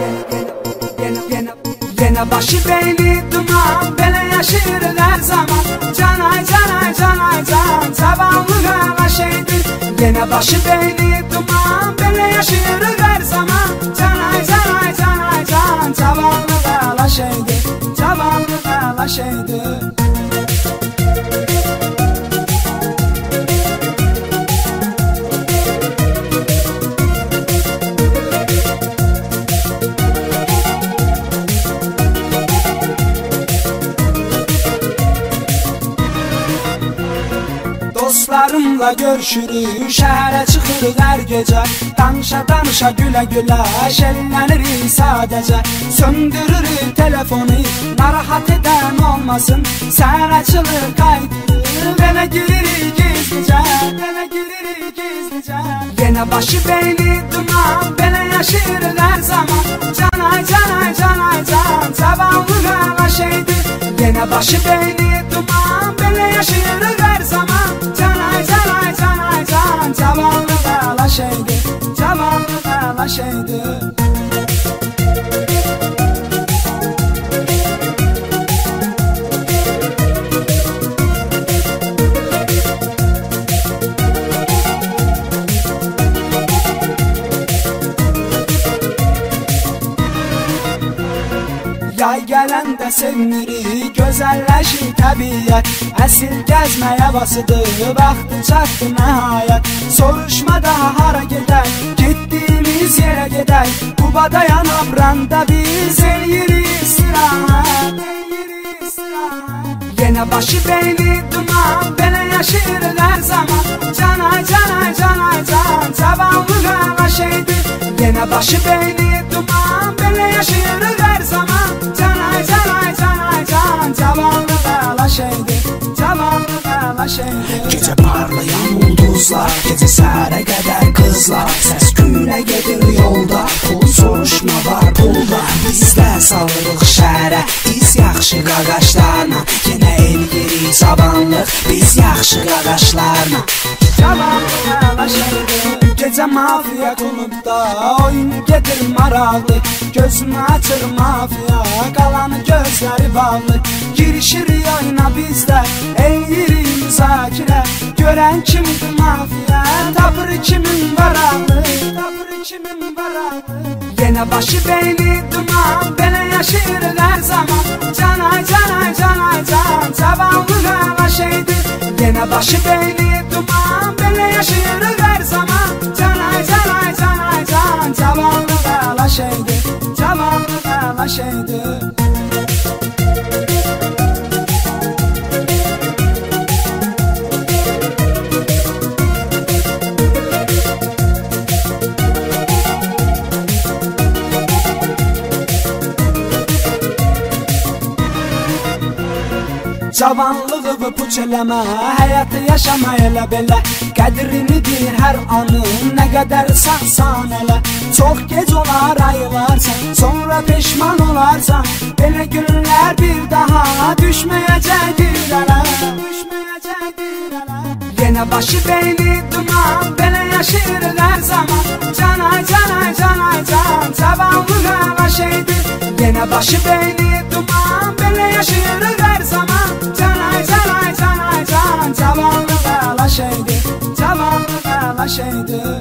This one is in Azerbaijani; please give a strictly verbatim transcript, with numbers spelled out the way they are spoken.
Yine başı beyni duman, böyle yaşır her zaman. Canay canay canay can, zavallı gala şeydir. Yine başı beyni duman, böyle yaşır her zaman. Canay canay canay can, zavallı gala şeydir. Zavallı gala şeydir. Dostlarımla görüşürük, şəhərə çıxırıq hər gecə. Danışa danışa gülə gülə, şəllənirik sadəcə. Söndürürük telefonu, narahat edən olmasın. Sən açılır qaydı, belə giririk gizlicə, belə giririk gizlicə. Yenə başı beyni duman, belə yaşayırıq hər zaman. Canay canay canay can, zavallı qala şeydir. Yenə başı beyni duman, belə yaşayırıq hər zaman. Canay canay canay can, zavallı qala şeydir. Zavallı qala şeydir. Yay gələndə sevinirik, gözəlləşir təbiyyət. Əsil gəzmə havasıdır, vaxtı çatdı nəhayət. Soruşma daha hara gedək, getdiyimiz yerə gedək. Qubada yanabranında biz eləyirik istirahət. Yenə başı beyni duman, belə yaşayırıq hər zaman. Canay canay canay can, zavallı qala şeydir. Yenə başı beyni duman, belə yaşayırıq hər zaman. Canay canay canay can, zavallı qala şeydir. Zavallı qala şeydir. Gecə parlayan ulduzlar, gecə səhərə qədər qızlar. Səs gülə gedir yolda, pul soruşma var pulda. Bizdə salırıq şəhərə, biz yaxşı qaqaşlarla. Yenə eləyirik sabanlıq, biz yaxşı qaqaşlarla. Zavallı qala şeydir. Gecə mafiya klubda, oyun gedir maraqlı. Gözünü açır mafiya, qalanı gözləri bağlı. Girişir oyuna bizdə, eləyirik müzakirə. Görən kimdir mafiya, tapır kimin varaqlı, tapır kimin varaqlı. Yenə başı beyni duman, belə yaşayırıq hər zaman. Canay canay canay can, zavallı qala şeydir. Yenə başı beyni duman, belə yaşayırıq hər zaman. Canay canay canay can, zavallı qala şeydir. Zavallı qala şeydir. Cavanlığı puç eləmə, həyatı yaşama elə belə. Qədrinidir hər anın, nə qədər sağsan elə. Çox gec olar ayılarsan, sonra peşman olarsan. Belə günlər bir daha düşməyəcəkdir ələ, düşməyəcəkdir ələ. Yenə başı beyni duman, belə yaşayırıq hər zaman. Canay canay canay can, zavallı qala şeydir. Yenə başı beyni duman, belə yaşayırıq hər zaman. Canay canay canay can, zavallı qala şeydir. Zavallı qala şeydir.